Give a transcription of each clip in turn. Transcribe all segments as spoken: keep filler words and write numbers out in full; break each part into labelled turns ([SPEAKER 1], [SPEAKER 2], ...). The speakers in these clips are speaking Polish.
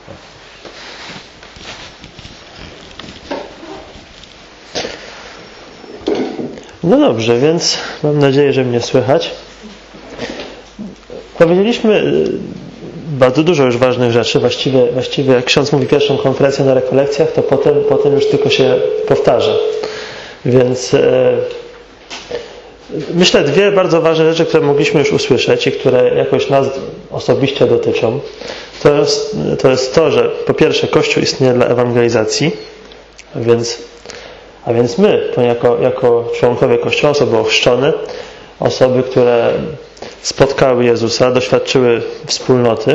[SPEAKER 1] No dobrze, więc mam nadzieję, że mnie słychać. Powiedzieliśmy bardzo dużo już ważnych rzeczy. Właściwie, właściwie jak ksiądz mówi pierwszą konferencję na rekolekcjach, to potem, potem już tylko się powtarza. Więc e, myślę, dwie bardzo ważne rzeczy, które mogliśmy już usłyszeć i które jakoś nas osobiście dotyczą, to jest to, jest to że po pierwsze Kościół istnieje dla ewangelizacji, a więc, a więc my, to jako, jako członkowie Kościoła, osoby ochrzczone, osoby, które spotkały Jezusa, doświadczyły wspólnoty.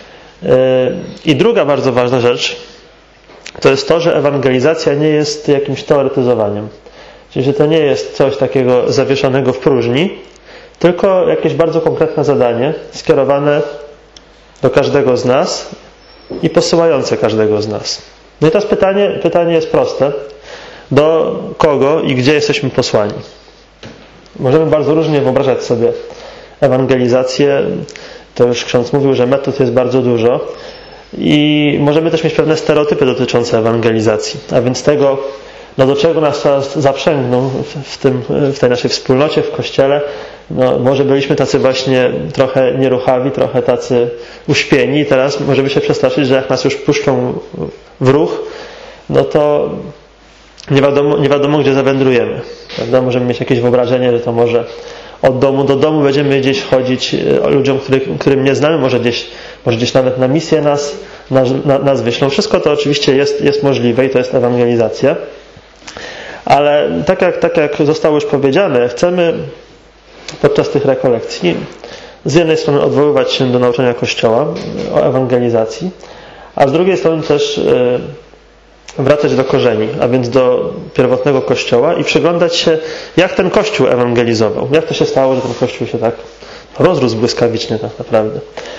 [SPEAKER 1] I druga bardzo ważna rzecz to jest to, że ewangelizacja nie jest jakimś teoretyzowaniem. Czyli, że to nie jest coś takiego zawieszonego w próżni, tylko jakieś bardzo konkretne zadanie skierowane do każdego z nas i posyłające każdego z nas. No i teraz pytanie, pytanie jest proste. Do kogo i gdzie jesteśmy posłani? Możemy bardzo różnie wyobrażać sobie ewangelizację. To już ksiądz mówił, że metod jest bardzo dużo i możemy też mieć pewne stereotypy dotyczące ewangelizacji, a więc tego, no do czego nas teraz zaprzęgną w, tym, w tej naszej wspólnocie, w Kościele. No, może byliśmy tacy właśnie trochę nieruchawi, trochę tacy uśpieni i teraz możemy się przestraszyć, że jak nas już puszczą w ruch, no to nie wiadomo, nie wiadomo gdzie zawędrujemy. Prawda? Możemy mieć jakieś wyobrażenie, że to może od domu do domu będziemy gdzieś chodzić ludziom, których, którym nie znamy, może gdzieś, może gdzieś nawet na misję nas, nas, nas wyślą. Wszystko to oczywiście jest, jest możliwe i to jest ewangelizacja. Ale tak jak, tak jak zostało już powiedziane, chcemy podczas tych rekolekcji z jednej strony odwoływać się do nauczania Kościoła o ewangelizacji, a z drugiej strony też wracać do korzeni, a więc do pierwotnego Kościoła i przyglądać się, jak ten Kościół ewangelizował. Jak to się stało, że ten Kościół się tak rozrósł błyskawicznie tak naprawdę.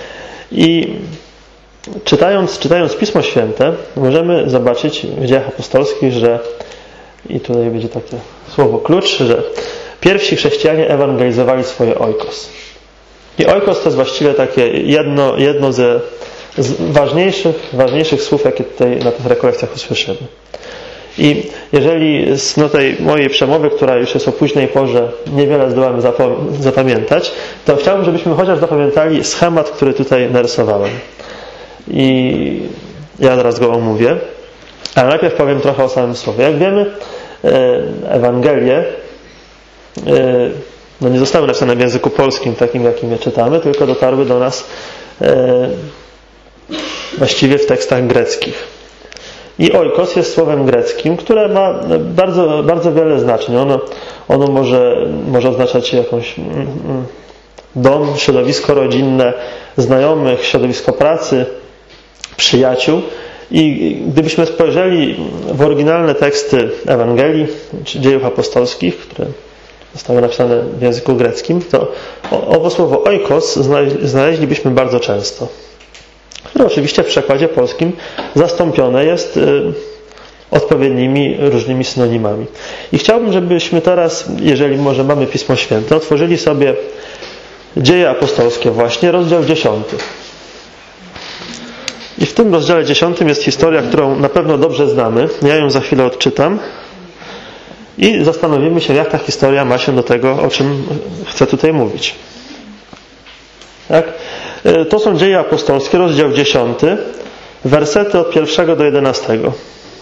[SPEAKER 1] I czytając, czytając Pismo Święte możemy zobaczyć w Dziejach Apostolskich, że i tutaj będzie takie słowo klucz, że pierwsi chrześcijanie ewangelizowali swoje oikos. I oikos to jest właściwie takie jedno, jedno ze z ważniejszych, ważniejszych słów, jakie tutaj na tych rekolekcjach usłyszymy. I jeżeli z no, tej mojej przemowy, która już jest o późnej porze, niewiele zdołamy zapamiętać, to chciałbym, żebyśmy chociaż zapamiętali schemat, który tutaj narysowałem. I ja zaraz go omówię, ale najpierw powiem trochę o samym słowie. Jak wiemy, Ewangelie no, nie zostały napisane w języku polskim, takim jakim je czytamy, tylko dotarły do nas właściwie w tekstach greckich. I oikos jest słowem greckim, które ma bardzo, bardzo wiele znaczeń. Ono, ono może, może oznaczać jakąś dom, środowisko rodzinne, znajomych, środowisko pracy, przyjaciół. I gdybyśmy spojrzeli w oryginalne teksty Ewangelii, czy dziejów apostolskich, które zostały napisane w języku greckim, to owo słowo oikos znaleźlibyśmy bardzo często, które oczywiście w przekładzie polskim zastąpione jest odpowiednimi różnymi synonimami. I chciałbym, żebyśmy teraz, jeżeli może mamy Pismo Święte, otworzyli sobie Dzieje apostolskie właśnie, rozdział dziesiąty. I w tym rozdziale dziesiątym jest historia, którą na pewno dobrze znamy. Ja ją za chwilę odczytam i zastanowimy się, jak ta historia ma się do tego, o czym chcę tutaj mówić. Tak? To są Dzieje apostolskie, rozdział dziesiąty, wersety od pierwszego do jedenastego.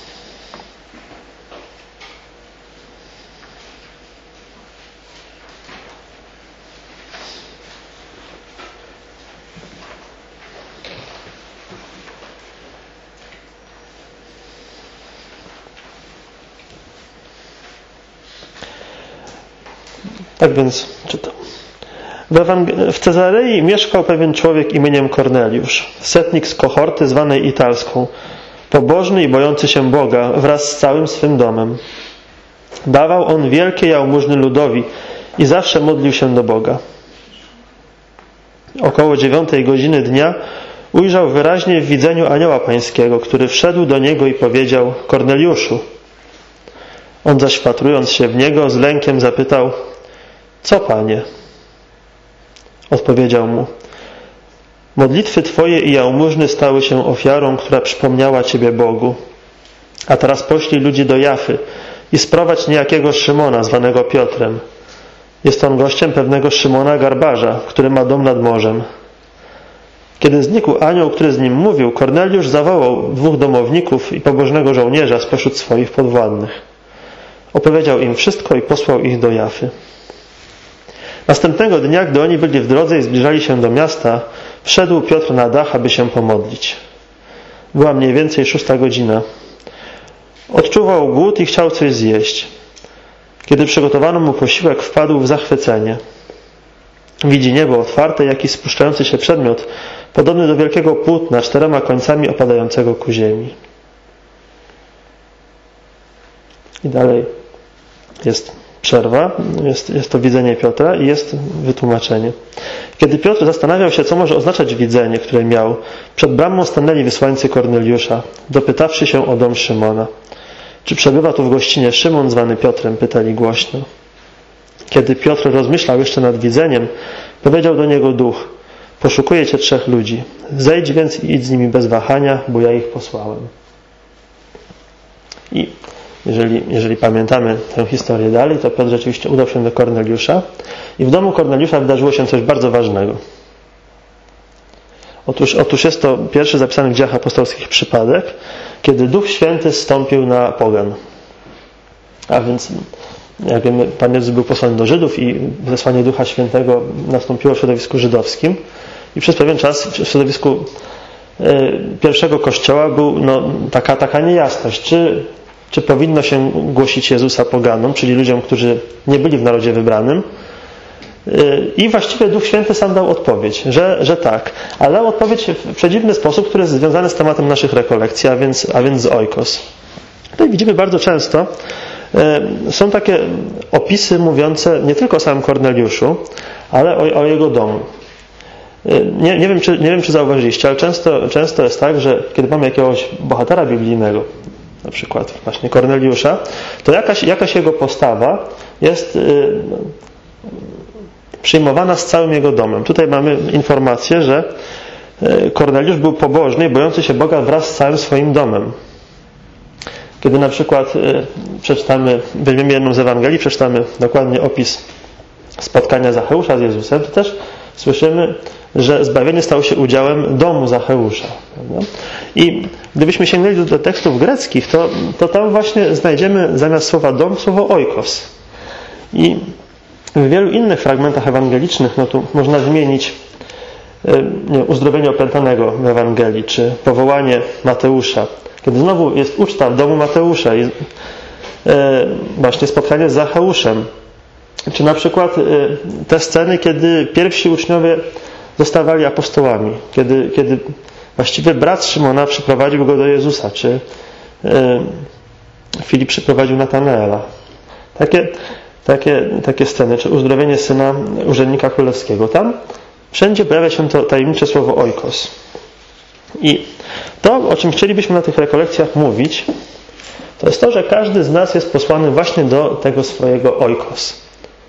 [SPEAKER 1] Tak więc czytam. W Cezarei mieszkał pewien człowiek imieniem Korneliusz, setnik z kohorty zwanej Italską, pobożny i bojący się Boga wraz z całym swym domem. Dawał on wielkie jałmużny ludowi i zawsze modlił się do Boga. Około dziewiątej godziny dnia ujrzał wyraźnie w widzeniu anioła pańskiego, który wszedł do niego i powiedział: Korneliuszu. On zaś wpatrując się w niego z lękiem zapytał: Co, Panie? Odpowiedział mu: Modlitwy Twoje i jałmużny stały się ofiarą, która przypomniała Ciebie Bogu. A teraz poślij ludzi do Jafy i sprowadź niejakiego Szymona, zwanego Piotrem. Jest on gościem pewnego Szymona Garbarza, który ma dom nad morzem. Kiedy znikł anioł, który z nim mówił, Korneliusz zawołał dwóch domowników i pobożnego żołnierza spośród swoich podwładnych. Opowiedział im wszystko i posłał ich do Jafy. Następnego dnia, gdy oni byli w drodze i zbliżali się do miasta, wszedł Piotr na dach, aby się pomodlić. Była mniej więcej szósta godzina. Odczuwał głód i chciał coś zjeść. Kiedy przygotowano mu posiłek, wpadł w zachwycenie. Widzi niebo otwarte, jakiś spuszczający się przedmiot, podobny do wielkiego płótna, czterema końcami opadającego ku ziemi. I dalej jest przerwa, jest, jest to widzenie Piotra i jest wytłumaczenie. Kiedy Piotr zastanawiał się, co może oznaczać widzenie, które miał, przed bramą stanęli wysłańcy Korneliusza, dopytawszy się o dom Szymona. Czy przebywa tu w gościnie Szymon, zwany Piotrem? Pytali głośno. Kiedy Piotr rozmyślał jeszcze nad widzeniem, powiedział do niego duch: poszukuję cię trzech ludzi. Zejdź więc i idź z nimi bez wahania, bo ja ich posłałem. I jeżeli, jeżeli pamiętamy tę historię dalej, to Piotr rzeczywiście udał się do Korneliusza i w domu Korneliusza wydarzyło się coś bardzo ważnego. Otóż, otóż jest to pierwszy zapisany w Dziejach Apostolskich przypadek, kiedy Duch Święty zstąpił na pogan. A więc, jak wiemy, Pan Jezus był posłany do Żydów i zesłanie Ducha Świętego nastąpiło w środowisku żydowskim. I przez pewien czas w środowisku pierwszego Kościoła był no, taka, taka niejasność, czy, czy powinno się głosić Jezusa poganom, czyli ludziom, którzy nie byli w narodzie wybranym. I właściwie Duch Święty sam dał odpowiedź, że, że tak. Ale dał odpowiedź w przedziwny sposób, który jest związany z tematem naszych rekolekcji, a więc, a więc z oikos. Tutaj widzimy bardzo często, są takie opisy mówiące nie tylko o samym Korneliuszu, ale o, o jego domu. Nie, nie, wiem, czy, nie wiem, czy zauważyliście, ale często, często jest tak, że kiedy mamy jakiegoś bohatera biblijnego, na przykład właśnie Korneliusza, to jakaś, jakaś jego postawa jest przyjmowana z całym jego domem. Tutaj mamy informację, że Korneliusz był pobożny i bojący się Boga wraz z całym swoim domem. Kiedy na przykład przeczytamy, weźmiemy jedną z Ewangelii, przeczytamy dokładnie opis spotkania Zacheusza z Jezusem, to też słyszymy, że zbawienie stało się udziałem domu Zacheusza. Prawda? I gdybyśmy sięgnęli do tekstów greckich, to, to tam właśnie znajdziemy zamiast słowa dom słowo oikos. I w wielu innych fragmentach ewangelicznych, no tu można wymienić nie, uzdrowienie opętanego w Ewangelii, czy powołanie Mateusza. Kiedy znowu jest uczta w domu Mateusza i e, właśnie spotkanie z Zacheuszem. Czy na przykład e, te sceny, kiedy pierwsi uczniowie zostawali apostołami. Kiedy, kiedy właściwie brat Szymona przyprowadził go do Jezusa. Czy e, Filip przyprowadził Natanaela. Takie, takie, takie sceny. Czy uzdrowienie syna urzędnika królewskiego. Tam wszędzie pojawia się to tajemnicze słowo oikos. I to, o czym chcielibyśmy na tych rekolekcjach mówić, to jest to, że każdy z nas jest posłany właśnie do tego swojego oikos.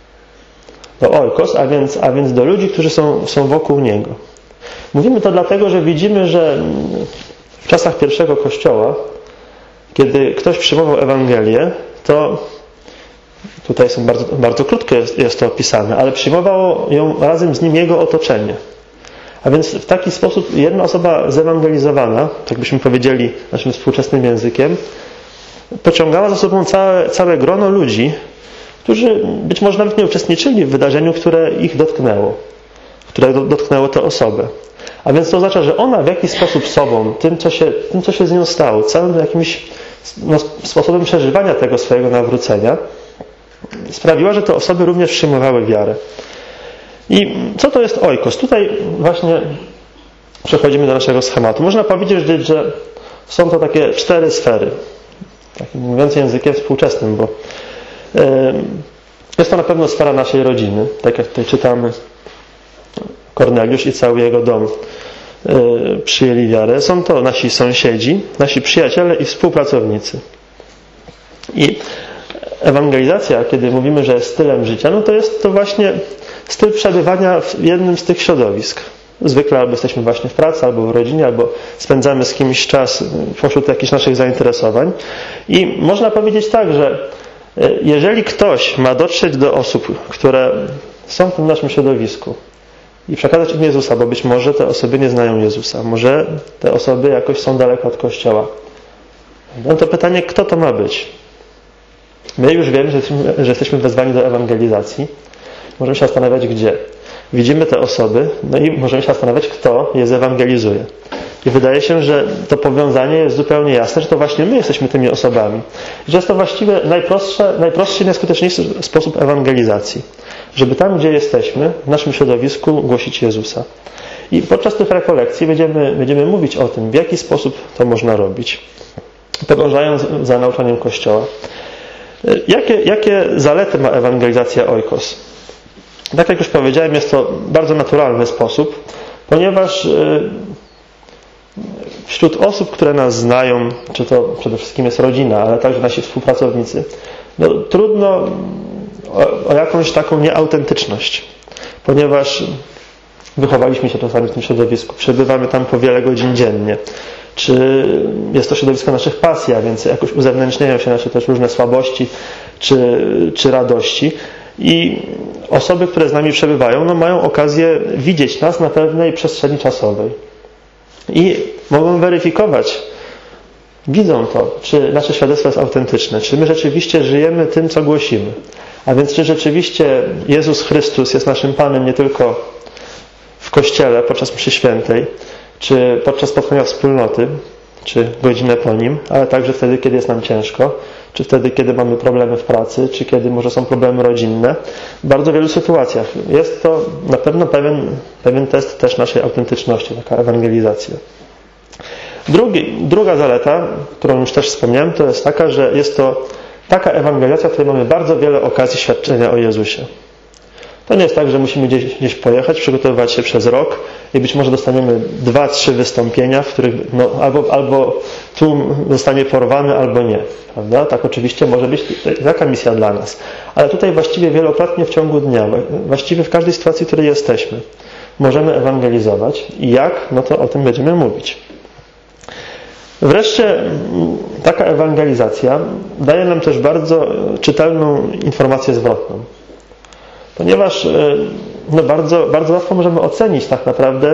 [SPEAKER 1] Do oikos, a więc, a więc do ludzi, którzy są, są wokół niego. Mówimy to dlatego, że widzimy, że w czasach pierwszego Kościoła, kiedy ktoś przyjmował Ewangelię, to tutaj są bardzo, bardzo krótko jest, jest to opisane, ale przyjmowało ją razem z nim jego otoczenie. A więc w taki sposób jedna osoba zewangelizowana, tak byśmy powiedzieli naszym współczesnym językiem, pociągała za sobą całe, całe grono ludzi, którzy być może nawet nie uczestniczyli w wydarzeniu, które ich dotknęło, które dotknęło tę osobę. A więc to oznacza, że ona w jakiś sposób sobą, tym co się, tym, co się z nią stało, całym jakimś no, sposobem przeżywania tego swojego nawrócenia, sprawiła, że te osoby również przyjmowały wiarę. I co to jest oikos? Tutaj właśnie przechodzimy do naszego schematu. Można powiedzieć, że są to takie cztery sfery. Takim mówiąc językiem współczesnym, bo jest to na pewno sfera naszej rodziny. Tak jak tutaj czytamy, Korneliusz i cały jego dom przyjęli wiarę. Są to nasi sąsiedzi, nasi przyjaciele i współpracownicy. I ewangelizacja, kiedy mówimy, że jest stylem życia, no to jest to właśnie styl przebywania w jednym z tych środowisk. Zwykle albo jesteśmy właśnie w pracy, albo w rodzinie, albo spędzamy z kimś czas pośród jakichś naszych zainteresowań. I można powiedzieć tak, że jeżeli ktoś ma dotrzeć do osób, które są w tym naszym środowisku i przekazać im Jezusa, bo być może te osoby nie znają Jezusa, może te osoby jakoś są daleko od Kościoła, no to pytanie, kto to ma być? My już wiemy, że jesteśmy, że jesteśmy wezwani do ewangelizacji. Możemy się zastanawiać, gdzie. Widzimy te osoby, no i możemy się zastanawiać, kto je zewangelizuje. I wydaje się, że to powiązanie jest zupełnie jasne, że to właśnie my jesteśmy tymi osobami. Że jest to właściwie najprostsze, najprostszy i najskuteczniejszy sposób ewangelizacji. Żeby tam, gdzie jesteśmy, w naszym środowisku głosić Jezusa. I podczas tych rekolekcji będziemy, będziemy mówić o tym, w jaki sposób to można robić. Podążając za nauczaniem Kościoła. Jakie, jakie zalety ma ewangelizacja oikos? Tak jak już powiedziałem, jest to bardzo naturalny sposób, ponieważ wśród osób, które nas znają, czy to przede wszystkim jest rodzina, ale także nasi współpracownicy, no, trudno o, o jakąś taką nieautentyczność, ponieważ wychowaliśmy się czasami w tym środowisku, przebywamy tam po wiele godzin dziennie, czy jest to środowisko naszych pasji, a więc jakoś uzewnętrzniają się nasze też różne słabości czy, czy radości. I osoby, które z nami przebywają, no mają okazję widzieć nas na pewnej przestrzeni czasowej. I mogą weryfikować, widzą to, czy nasze świadectwo jest autentyczne, czy my rzeczywiście żyjemy tym, co głosimy. A więc czy rzeczywiście Jezus Chrystus jest naszym Panem nie tylko w Kościele podczas mszy świętej, czy podczas spotkania wspólnoty, czy godzinę po nim, ale także wtedy, kiedy jest nam ciężko, czy wtedy, kiedy mamy problemy w pracy, czy kiedy może są problemy rodzinne. W bardzo wielu sytuacjach. Jest to na pewno pewien, pewien test też naszej autentyczności, taka ewangelizacja. Drugi, druga zaleta, którą już też wspomniałem, to jest taka, że jest to taka ewangelizacja, w której mamy bardzo wiele okazji świadczenia o Jezusie. To nie jest tak, że musimy gdzieś, gdzieś pojechać, przygotowywać się przez rok i być może dostaniemy dwa, trzy wystąpienia, w których no, albo, albo tłum zostanie porwany, albo nie. Prawda? Tak oczywiście może być taka misja dla nas. Ale tutaj właściwie wielokrotnie w ciągu dnia, właściwie w każdej sytuacji, w której jesteśmy, możemy ewangelizować. I jak? No to o tym będziemy mówić. Wreszcie taka ewangelizacja daje nam też bardzo czytelną informację zwrotną. Ponieważ no bardzo, bardzo łatwo możemy ocenić tak naprawdę,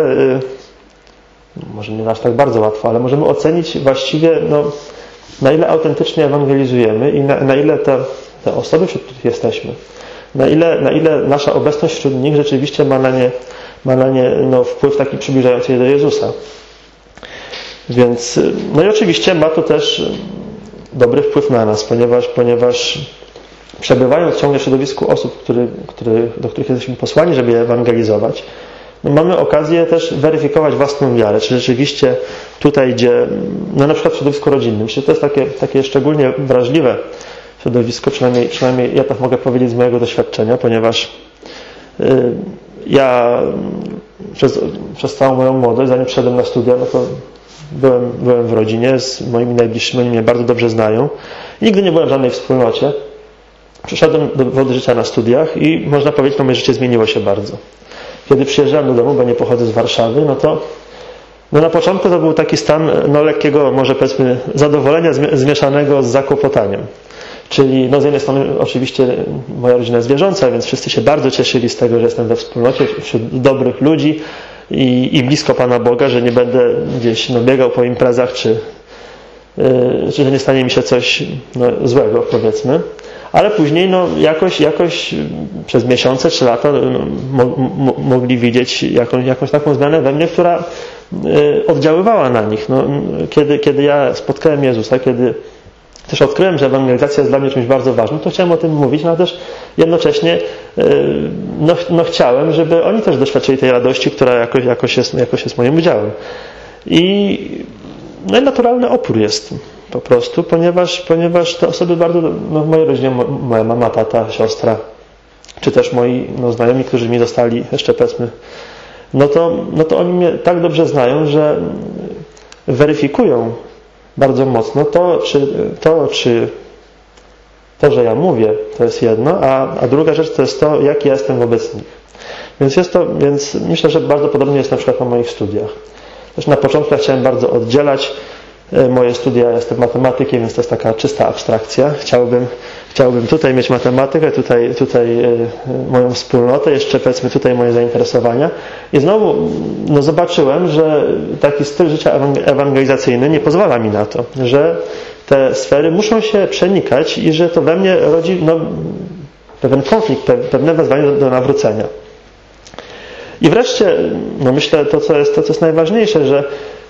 [SPEAKER 1] może nie aż tak bardzo łatwo, ale możemy ocenić właściwie no, na ile autentycznie ewangelizujemy i na, na ile te, te osoby, wśród których jesteśmy, na ile, na ile nasza obecność wśród nich rzeczywiście ma na nie, ma na nie no, wpływ taki przybliżający je do Jezusa. Więc, no i oczywiście ma to też dobry wpływ na nas, ponieważ, ponieważ przebywając ciągle w środowisku osób, który, który, do których jesteśmy posłani, żeby je ewangelizować, no mamy okazję też weryfikować własną wiarę, czy rzeczywiście tutaj, gdzie, no na przykład w środowisku rodzinnym, czy to jest takie, takie szczególnie wrażliwe środowisko, przynajmniej, przynajmniej ja tak mogę powiedzieć z mojego doświadczenia, ponieważ yy, ja przez, przez całą moją młodość, zanim przyszedłem na studia, no to byłem, byłem w rodzinie z moimi najbliższymi, oni mnie bardzo dobrze znają. Nigdy nie byłem w żadnej wspólnocie. Przyszedłem do wody życia na studiach i można powiedzieć, że moje życie zmieniło się bardzo. Kiedy przyjeżdżałem do domu, bo nie pochodzę z Warszawy, no to no na początku to był taki stan no lekkiego, może powiedzmy, zadowolenia zmieszanego z zakłopotaniem. Czyli no z jednej strony oczywiście moja rodzina jest wierząca, więc wszyscy się bardzo cieszyli z tego, że jestem we wspólnocie wśród dobrych ludzi i, i blisko Pana Boga, że nie będę gdzieś no, biegał po imprezach, czy, yy, czy że nie stanie mi się coś no, złego, powiedzmy. Ale później no, jakoś, jakoś przez miesiące czy lata no, mo, mo, mogli widzieć jakąś, jakąś taką zmianę we mnie, która y, oddziaływała na nich. No, kiedy, kiedy ja spotkałem Jezusa, kiedy też odkryłem, że ewangelizacja jest dla mnie czymś bardzo ważnym, to chciałem o tym mówić, no ale też jednocześnie y, no, no, chciałem, żeby oni też doświadczyli tej radości, która jakoś, jakoś, jest, jakoś jest moim udziałem. I no i naturalny opór jest po prostu, ponieważ, ponieważ te osoby bardzo, no w mojej rodzinie, moja mama, tata, siostra, czy też moi no, znajomi, którzy mi zostali jeszcze powiedzmy, no to, no to oni mnie tak dobrze znają, że weryfikują bardzo mocno to, czy to, czy to, że ja mówię, to jest jedno, a, a druga rzecz to jest to, jak ja jestem wobec nich. Więc jest to, więc myślę, że bardzo podobnie jest na przykład na moich studiach. Też na początku ja chciałem bardzo oddzielać moje studia, ja jestem matematykiem, więc to jest taka czysta abstrakcja. Chciałbym, chciałbym tutaj mieć matematykę, tutaj, tutaj moją wspólnotę, jeszcze powiedzmy tutaj moje zainteresowania. I znowu no zobaczyłem, że taki styl życia ewangelizacyjny nie pozwala mi na to, że te sfery muszą się przenikać i że to we mnie rodzi no, pewien konflikt, pewne wezwanie do, do nawrócenia. I wreszcie, no myślę, to co jest, to, co jest najważniejsze, że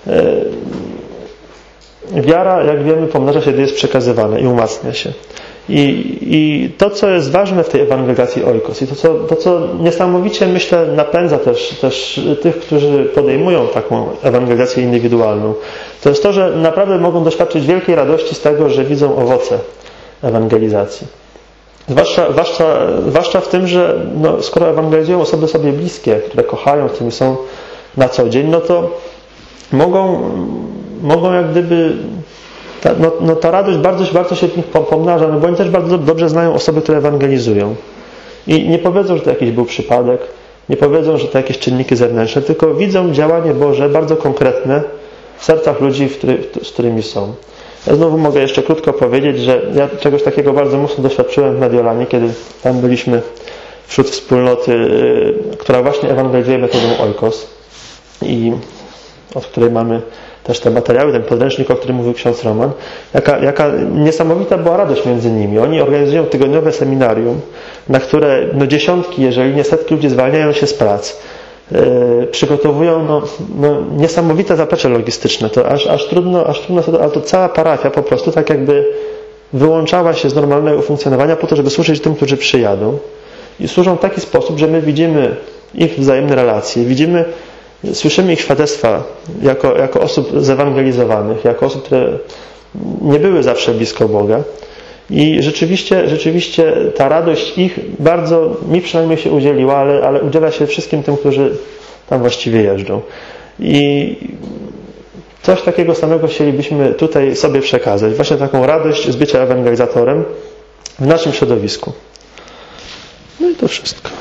[SPEAKER 1] yy, wiara, jak wiemy, pomnaża się, gdy jest przekazywana i umacnia się. I, I to, co jest ważne w tej ewangelizacji oikos i to co, to, co niesamowicie, myślę, napędza też, też tych, którzy podejmują taką ewangelizację indywidualną, to jest to, że naprawdę mogą doświadczyć wielkiej radości z tego, że widzą owoce ewangelizacji. Zwłaszcza, zwłaszcza, zwłaszcza w tym, że no, skoro ewangelizują osoby sobie bliskie, które kochają, z którymi są na co dzień, no to mogą, mogą jak gdyby ta, no, no, ta radość bardzo, bardzo się w nich pomnaża, no bo oni też bardzo dobrze znają osoby, które ewangelizują. I nie powiedzą, że to jakiś był przypadek, nie powiedzą, że to jakieś czynniki zewnętrzne, tylko widzą działanie Boże bardzo konkretne w sercach ludzi, w który, z którymi są. Ja znowu mogę jeszcze krótko powiedzieć, że ja czegoś takiego bardzo mocno doświadczyłem w Mediolanie, kiedy tam byliśmy wśród wspólnoty, która właśnie ewangelizuje metodą oikos i od której mamy też te materiały, ten podręcznik, o którym mówił ksiądz Roman. Jaka, jaka niesamowita była radość między nimi. Oni organizują tygodniowe seminarium, na które no, dziesiątki, jeżeli nie setki ludzi zwalniają się z prac. Yy, przygotowują no, no, niesamowite zaplecze logistyczne. To aż, aż trudno, aż trudno sobie, ale to cała parafia po prostu tak jakby wyłączała się z normalnego funkcjonowania po to, żeby służyć tym, którzy przyjadą. I służą w taki sposób, że my widzimy ich wzajemne relacje, widzimy, słyszymy ich świadectwa jako, jako osób zewangelizowanych, jako osób, które nie były zawsze blisko Boga. I rzeczywiście, rzeczywiście ta radość ich bardzo, mi przynajmniej się udzieliła, ale, ale udziela się wszystkim tym, którzy tam właściwie jeżdżą. I coś takiego samego chcielibyśmy tutaj sobie przekazać. Właśnie taką radość z bycia ewangelizatorem w naszym środowisku. No i to wszystko.